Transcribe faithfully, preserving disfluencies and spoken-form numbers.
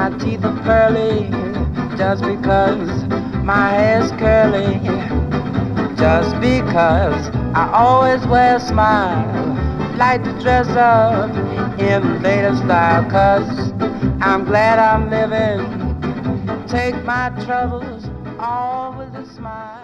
My teeth are pearly just because my hair's curly. Just because I always wear a smile, like to dress up in the latest style. Cause I'm glad I'm living, take my troubles all with a smile.